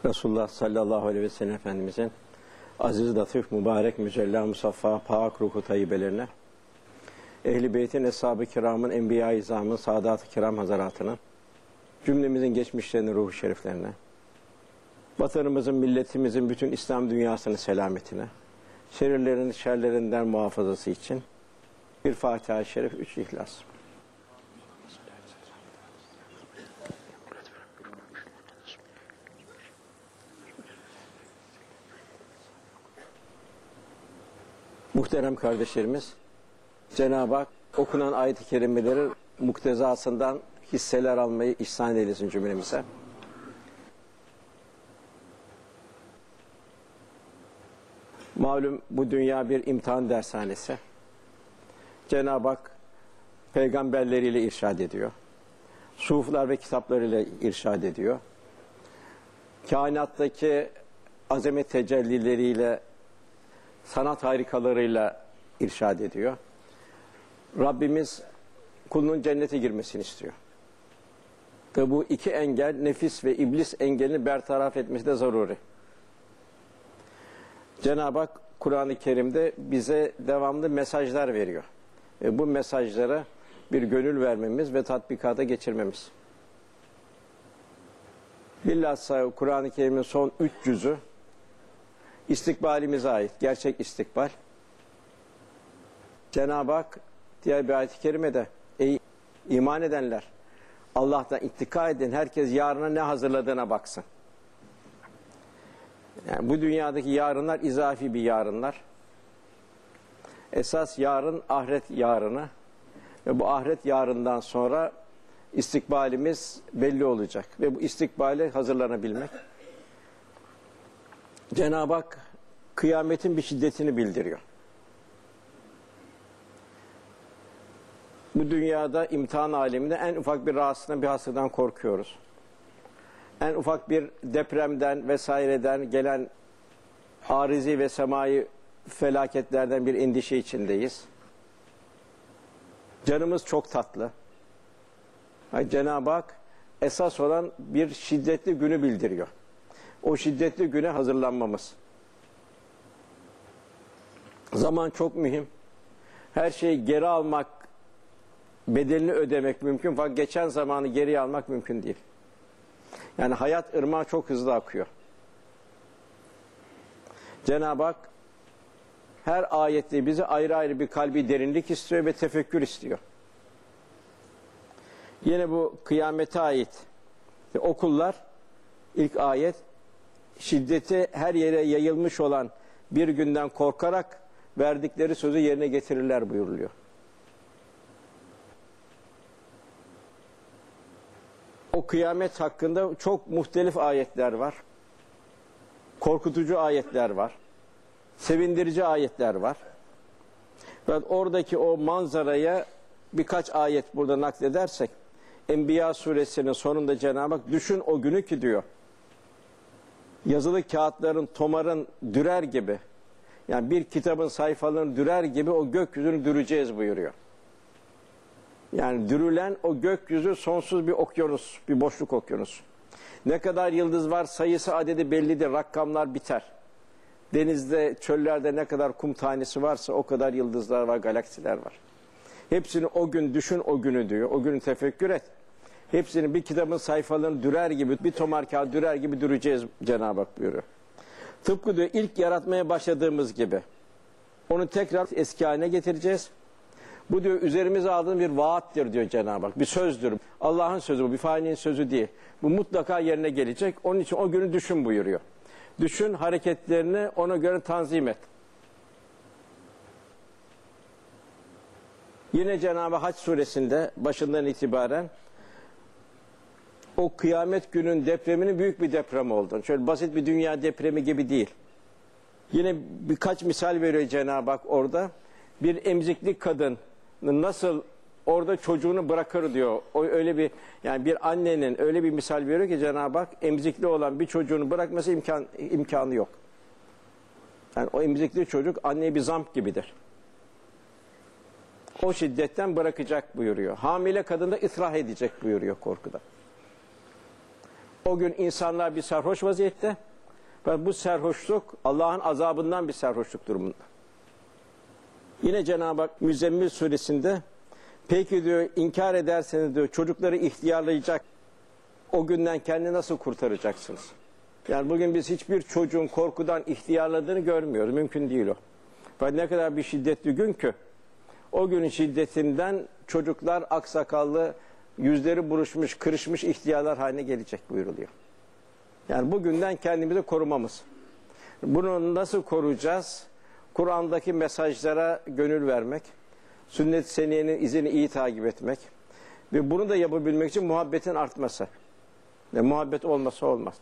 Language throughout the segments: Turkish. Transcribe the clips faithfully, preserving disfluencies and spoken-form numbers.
Resulullah sallallahu aleyhi ve sellem Efendimizin aziz, latif, mübarek, mücella, musaffa, pak ruhu tayyibelerine, Ehl-i Beyt'in, Eshab-ı Kiram'ın, Enbiya-i İzam'ın, Sadat-ı Kiram Hazaratının, cümlemizin geçmişlerinin ruhu şeriflerine, vatanımızın, milletimizin, bütün İslam dünyasının selametine, şerirlerin, şerlerinden muhafazası için bir Fatiha-i Şerif, üç İhlas. Muhterem kardeşlerimiz, Cenab-ı Hak okunan ayet-i kerimelerin muktezasından hisseler almayı ihsan eylesin cümlemize. Malum bu dünya bir imtihan dershanesi. Cenab-ı Hak peygamberleriyle irşad ediyor. Suflar ve kitaplarıyla irşad ediyor. Kainattaki azamet tecellileriyle, sanat harikalarıyla irşad ediyor. Rabbimiz kulunun cennete girmesini istiyor. Ve bu iki engel, nefis ve iblis engelini bertaraf etmesi de zaruri. Cenab-ı Hak Kur'an-ı Kerim'de bize devamlı mesajlar veriyor. Ve bu mesajlara bir gönül vermemiz ve tatbikata geçirmemiz. Bilhassa Kur'an-ı Kerim'in son üç cüzü istikbalimize ait, gerçek istikbal. Cenab-ı Hak diğer bir ayet-i kerimede, ey iman edenler, Allah'tan ittika edin, herkes yarına ne hazırladığına baksın. Yani bu dünyadaki yarınlar izafi bir yarınlar. Esas yarın ahiret yarını ve bu ahiret yarından sonra istikbalimiz belli olacak ve bu istikbale hazırlanabilmek. Cenab-ı Hak kıyametin bir şiddetini bildiriyor. Bu dünyada imtihan aleminde en ufak bir rahatsızlıktan, bir hastadan korkuyoruz. En ufak bir depremden vesaireden gelen arizi ve semai felaketlerden bir endişe içindeyiz. Canımız çok tatlı. Yani Cenab-ı Hak esas olan bir şiddetli günü bildiriyor. O şiddetli güne hazırlanmamız. Zaman çok mühim. Her şeyi geri almak, bedelini ödemek mümkün fakat geçen zamanı geriye almak mümkün değil. Yani hayat ırmağı çok hızlı akıyor. Cenab-ı Hak her ayette bize ayrı ayrı bir kalbi derinlik istiyor ve tefekkür istiyor. Yine bu kıyamete ait okullar, ilk ayet, şiddeti her yere yayılmış olan bir günden korkarak verdikleri sözü yerine getirirler buyuruluyor. O kıyamet hakkında çok muhtelif ayetler var. Korkutucu ayetler var. Sevindirici ayetler var. Fakat oradaki o manzaraya birkaç ayet burada nakledersek, Enbiya suresinin sonunda Cenab-ı Hak düşün o günü ki diyor, yazılı kağıtların, tomarın dürer gibi, yani bir kitabın sayfalarını dürer gibi o gökyüzünü düreceğiz buyuruyor. Yani dürülen o gökyüzü sonsuz bir okyanus, bir boşluk okyanus. Ne kadar yıldız var, sayısı adedi bellidir, rakamlar biter. Denizde, çöllerde ne kadar kum tanesi varsa o kadar yıldızlar var, galaksiler var. Hepsini o gün düşün, o günü diyor, o günü tefekkür et. Hepsini bir kitabın sayfalarını dürer gibi, bir tomar kağıt dürer gibi düreceğiz Cenab-ı Hak buyuruyor. Tıpkı diyor ilk yaratmaya başladığımız gibi. Onu tekrar eski haline getireceğiz. Bu diyor üzerimize aldığın bir vaattir diyor Cenab-ı Hak. Bir sözdür. Allah'ın sözü bu, bir faninin sözü değil. Bu mutlaka yerine gelecek. Onun için o günü düşün buyuruyor. Düşün, hareketlerini ona göre tanzim et. Yine Cenab-ı Hac suresinde başından itibaren o kıyamet günün depreminin büyük bir deprem olduğunu, şöyle basit bir dünya depremi gibi değil. Yine birkaç misal veriyor Cenab-ı Hak orada. Bir emzikli kadın nasıl orada çocuğunu bırakır diyor. O öyle bir, yani bir annenin öyle bir misal veriyor ki Cenab-ı Hak, emzikli olan bir çocuğunu bırakması imkan, imkanı yok. Yani o emzikli çocuk anneye bir zamp gibidir. O şiddetten bırakacak buyuruyor. Hamile kadın da ıslah edecek buyuruyor korkuda. O gün insanlar bir sarhoş vaziyette ve bu sarhoşluk Allah'ın azabından bir sarhoşluk durumunda. Yine Cenab-ı Hak Müzzemmil suresinde peki diyor inkar ederseniz diyor çocukları ihtiyarlayacak o günden kendini nasıl kurtaracaksınız? Yani bugün biz hiçbir çocuğun korkudan ihtiyarladığını görmüyoruz. Mümkün değil o. Ve ne kadar bir şiddetli gün ki o günün şiddetinden çocuklar aksakallı, yüzleri buruşmuş, kırışmış ihtiyarlar haline gelecek buyuruluyor. Yani bugünden kendimizi korumamız. Bunu nasıl koruyacağız? Kur'an'daki mesajlara gönül vermek, sünnet-i seniyenin izini iyi takip etmek ve bunu da yapabilmek için muhabbetin artması. Ve muhabbet olmasa olmaz.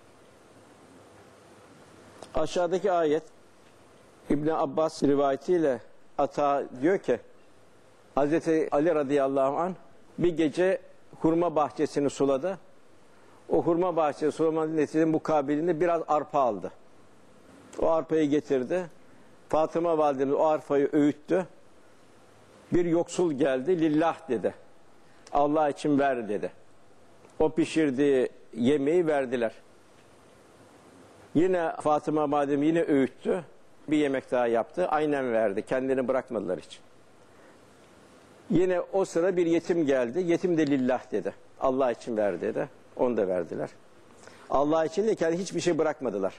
Aşağıdaki ayet İbn Abbas rivayetiyle Ata diyor ki Hazreti Ali radıyallahu anh bir gece hurma bahçesini suladı. O hurma bahçesi sulamanın neticesinde mukabilinde biraz arpa aldı. O arpayı getirdi. Fatıma validemiz o arpayı öğüttü. Bir yoksul geldi, lillah dedi. Allah için ver dedi. O pişirdiği yemeği verdiler. Yine Fatıma validemiz yine öğüttü. Bir yemek daha yaptı. Aynen verdi. Kendini bırakmadılar hiç. Yine o sıra bir yetim geldi. Yetim de lillah dedi. Allah için ver dedi. Onu da verdiler. Allah için de kendi hiçbir şey bırakmadılar.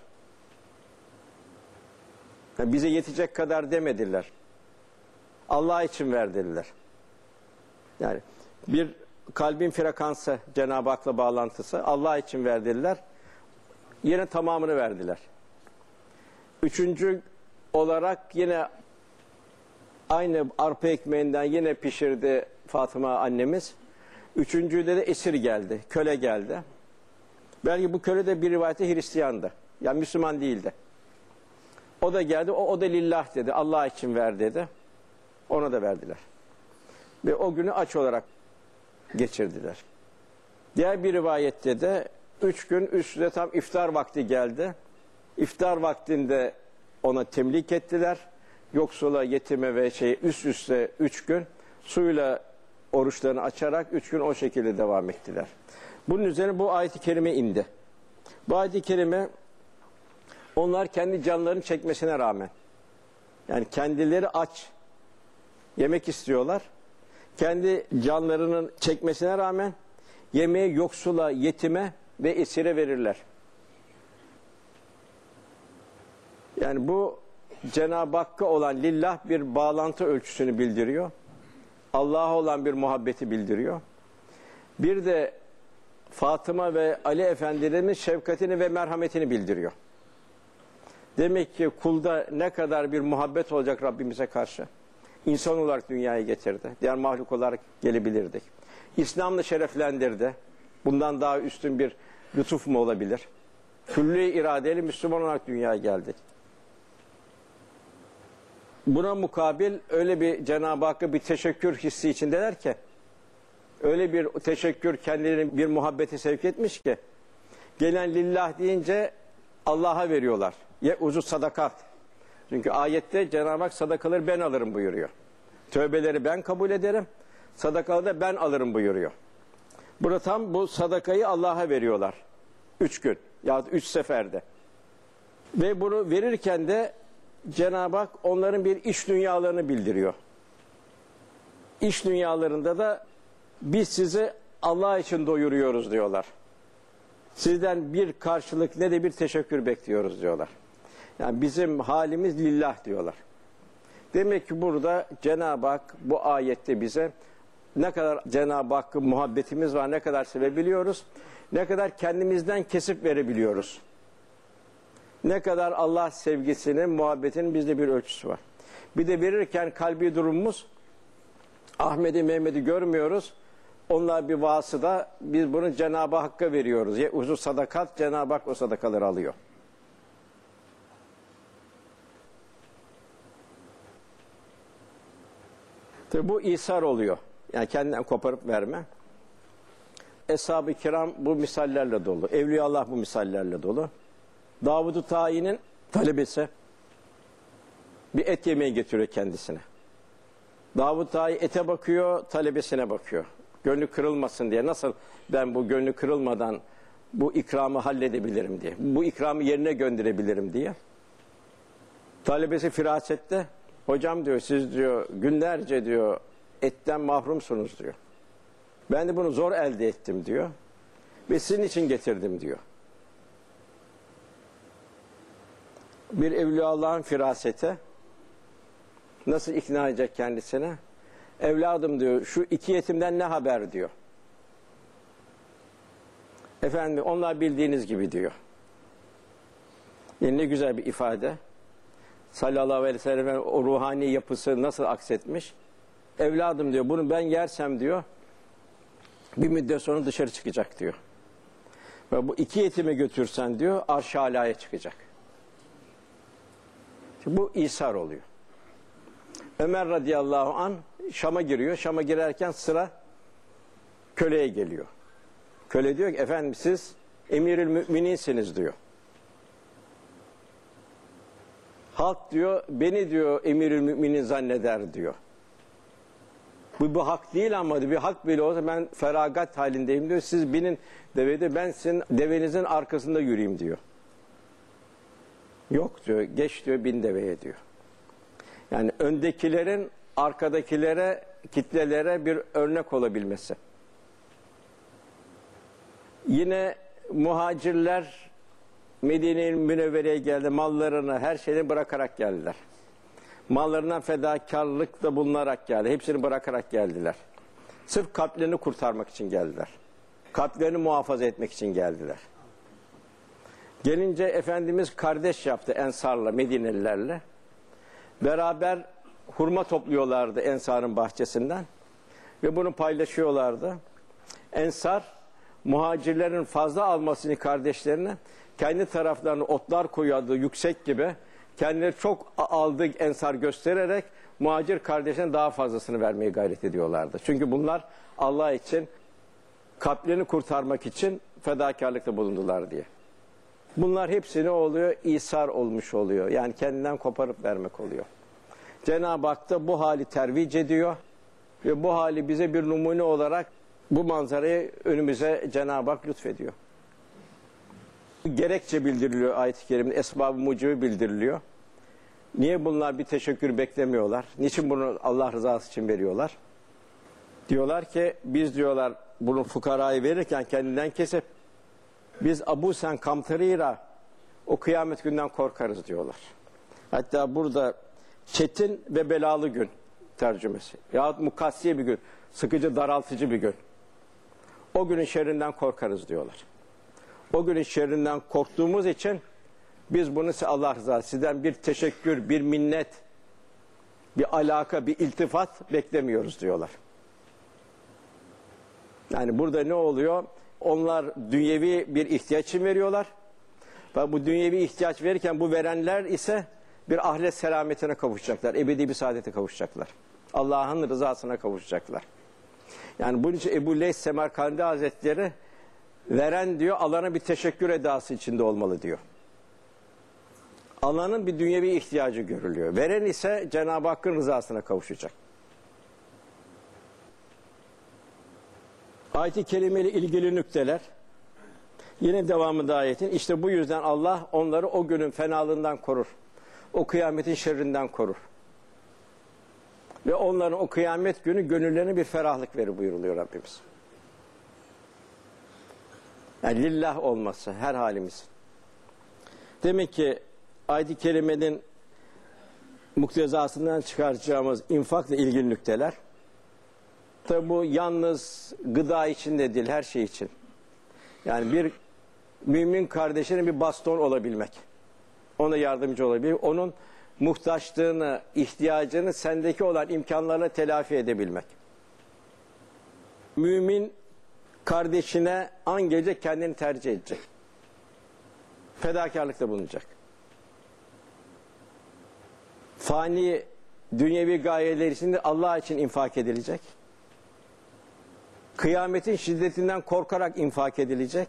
Yani bize yetecek kadar demediler. Allah için ver dediler. Yani bir kalbin frekansı Cenab-ı Hak'la bağlantısı Allah için ver dediler. Yine tamamını verdiler. Üçüncü olarak yine aynı arpa ekmeğinden yine pişirdi Fatıma annemiz. Üçüncüde de esir geldi, köle geldi. Belki bu köle de bir rivayette Hristiyandı. Yani Müslüman değildi. O da geldi, o, o da lillah dedi, Allah için ver dedi. Ona da verdiler. Ve o günü aç olarak geçirdiler. Diğer bir rivayette de üç gün üstüne tam iftar vakti geldi. İftar vaktinde ona temlik ettiler. Yoksula, yetime ve şey üst üste üç gün suyla oruçlarını açarak üç gün o şekilde devam ettiler. Bunun üzerine bu ayet-i kerime indi. Bu ayet-i kerime onlar kendi canlarını çekmesine rağmen yani kendileri aç yemek istiyorlar. Kendi canlarının çekmesine rağmen yemeği yoksula, yetime ve esire verirler. Yani bu Cenab-ı Hakk'a olan lillah bir bağlantı ölçüsünü bildiriyor. Allah'a olan bir muhabbeti bildiriyor. Bir de Fatıma ve Ali Efendilerimiz şefkatini ve merhametini bildiriyor. Demek ki kulda ne kadar bir muhabbet olacak Rabbimize karşı. İnsan olarak dünyaya getirdi. Diğer mahluk olarak gelebilirdik. İslam'la şereflendirdi. Bundan daha üstün bir lütuf mu olabilir? Külli iradeli Müslüman olarak dünyaya geldik. Buna mukabil öyle bir Cenab-ı Hakk'a bir teşekkür hissi içindeler ki, öyle bir teşekkür kendilerini bir muhabbete sevk etmiş ki, gelen lillah deyince Allah'a veriyorlar. Ye uzu sadakat. Çünkü ayette Cenab-ı Hak sadakaları ben alırım buyuruyor. Tövbeleri ben kabul ederim, sadakaları da ben alırım buyuruyor. Burada tam bu sadakayı Allah'a veriyorlar. Üç gün ya üç seferde. Ve bunu verirken de Cenab-ı Hak onların bir iş dünyalarını bildiriyor. İş dünyalarında da biz sizi Allah için doyuruyoruz diyorlar. Sizden bir karşılık ne de bir teşekkür bekliyoruz diyorlar. Yani bizim halimiz lillah diyorlar. Demek ki burada Cenab-ı Hak bu ayette bize ne kadar Cenab-ı Hakk'ın muhabbetimiz var, ne kadar sevebiliyoruz, ne kadar kendimizden kesip verebiliyoruz. Ne kadar Allah sevgisinin, muhabbetinin bizde bir ölçüsü var. Bir de verirken kalbi durumumuz, Ahmet'i, Mehmet'i görmüyoruz. Onlar bir vasıda, biz bunu Cenab-ı Hakk'a veriyoruz. Ya uzun sadakat, Cenab-ı Hak o sadakaları alıyor. Tabi bu İsar oluyor. Yani kendinden koparıp verme. Eshab-ı kiram bu misallerle dolu. Evliyaullah bu misallerle dolu. Davud-u Tayi'nin talebesi bir et yemeği getiriyor kendisine. Davud Tayi ete bakıyor, talebesine bakıyor. Gönlü kırılmasın diye. Nasıl ben bu gönlü kırılmadan bu ikramı halledebilirim diye. Bu ikramı yerine gönderebilirim diye. Talebesi firasette, hocam diyor, siz diyor günlerce diyor etten mahrumsunuz diyor. Ben de bunu zor elde ettim diyor. Ve sizin için getirdim diyor. Bir Evliyaullah'ın firasete nasıl ikna edecek kendisine? Evladım diyor, şu iki yetimden ne haber diyor. Efendim onlar bildiğiniz gibi diyor. Yani ne güzel bir ifade. Sallallahu aleyhi ve sellem'in o ruhani yapısı nasıl aksetmiş? Evladım diyor, bunu ben yersem diyor, bir müddet sonra dışarı çıkacak diyor. Ve bu iki yetimi götürsen diyor, arş-ı alaya çıkacak. Şimdi bu İsar oluyor. Ömer radıyallahu anh Şam'a giriyor. Şam'a girerken sıra köleye geliyor. Köle diyor ki, efendim siz emirül mümininsiniz diyor. Halk diyor, beni diyor emirül müminin zanneder diyor. Bu, bu hak değil ama diyor, bir hak bile olsa ben feragat halindeyim diyor. Siz binin devede, ben sizin devenizin arkasında yürüyeyim diyor. Yok diyor, geç diyor, bin deveye diyor. Yani öndekilerin arkadakilere, kitlelere bir örnek olabilmesi. Yine muhacirler Medine-i Münevvere'ye geldi, mallarını, her şeyini bırakarak geldiler. Mallarından fedakarlıkta bulunarak geldi. Hepsini bırakarak geldiler. Sırf kalplerini kurtarmak için geldiler. Kalplerini muhafaza etmek için geldiler. Gelince Efendimiz kardeş yaptı Ensar'la, Medinelilerle. Beraber hurma topluyorlardı Ensar'ın bahçesinden. Ve bunu paylaşıyorlardı. Ensar, muhacirlerin fazla almasını kardeşlerine, kendi taraflarına otlar koyuyordu yüksek gibi. Kendileri çok aldı Ensar göstererek muhacir kardeşine daha fazlasını vermeye gayret ediyorlardı. Çünkü bunlar Allah için, kalplerini kurtarmak için fedakarlıkta bulundular diye. Bunlar hepsi ne oluyor? İsar olmuş oluyor. Yani kendinden koparıp vermek oluyor. Cenab-ı Hak da bu hali tervic ediyor. Ve bu hali bize bir numune olarak bu manzarayı önümüze Cenab-ı Hak lütfediyor. Gerekçe bildiriliyor ayet-i kerimde, esbab-ı mucibi bildiriliyor. Niye bunlar bir teşekkür beklemiyorlar? Niçin bunu Allah rızası için veriyorlar? Diyorlar ki biz diyorlar bunu fukarayı verirken kendinden kesip biz Abu Sen Kamtarira o kıyamet günden korkarız diyorlar. Hatta burada çetin ve belalı gün tercümesi. Yahut mukassiye bir gün, sıkıcı, daraltıcı bir gün. O günün şerrinden korkarız diyorlar. O günün şerrinden korktuğumuz için biz bunu Allah rızası, sizden bir teşekkür, bir minnet, bir alaka, bir iltifat beklemiyoruz diyorlar. Yani burada ne oluyor? Onlar dünyevi bir ihtiyaç için veriyorlar. Ve bu dünyevi ihtiyaç verirken bu verenler ise bir ahiret selametine kavuşacaklar. Ebedi bir saadete kavuşacaklar. Allah'ın rızasına kavuşacaklar. Yani bunun için Ebu Leys Semerkandi Hazretleri veren diyor, alana bir teşekkür edası içinde olmalı diyor. Alanın bir dünyevi ihtiyacı görülüyor. Veren ise Cenab-ı Hakk'ın rızasına kavuşacak. Ayet-i Kerime ile ilgili nükteler. Yine devamında ayetin. İşte bu yüzden Allah onları o günün fenalığından korur. O kıyametin şerrinden korur. Ve onların o kıyamet günü gönüllerine bir ferahlık verir buyuruluyor Rabbimiz. Yani lillah olması her halimiz. Demek ki ayet-i kerimenin muktezasından çıkaracağımız infakla ilgili nükteler. Tabi bu yalnız gıda için de değil, her şey için. Yani bir mümin kardeşine bir baston olabilmek. Ona yardımcı olabilmek. Onun muhtaçlığını, ihtiyacını sendeki olan imkanlarla telafi edebilmek. Mümin kardeşine an gelecek kendini tercih edecek. Fedakarlıkta bulunacak. Fani dünyevi gayeler için de Allah için infak edilecek. Kıyametin şiddetinden korkarak infak edilecek.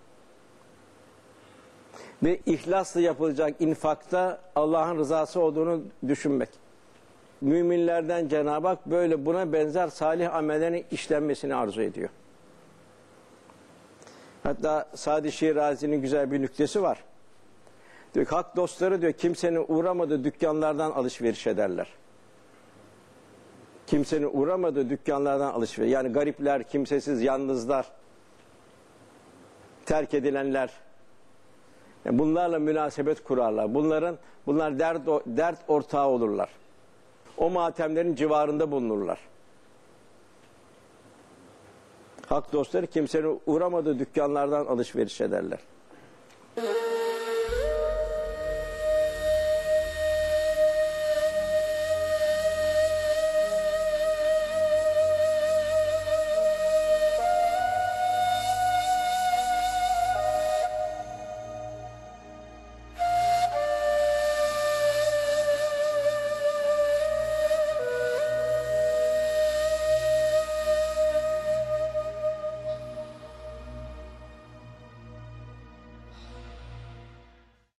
Ve ihlasla yapılacak infakta Allah'ın rızası olduğunu düşünmek. Müminlerden Cenab-ı Hak böyle buna benzer salih amellerin işlenmesini arzu ediyor. Hatta Sadi Şirazi'nin güzel bir nüktesi var. Diyor ki, hak dostları diyor kimsenin uğramadığı dükkanlardan alışveriş ederler. Kimsenin uğramadığı dükkanlardan alışveriş. Yani garipler, kimsesiz, yalnızlar, terk edilenler. Yani bunlarla münasebet kurarlar. Bunların bunlar dert dert ortağı olurlar. O matemlerin civarında bulunurlar. Hak dostları kimsenin uğramadığı dükkanlardan alışveriş ederler.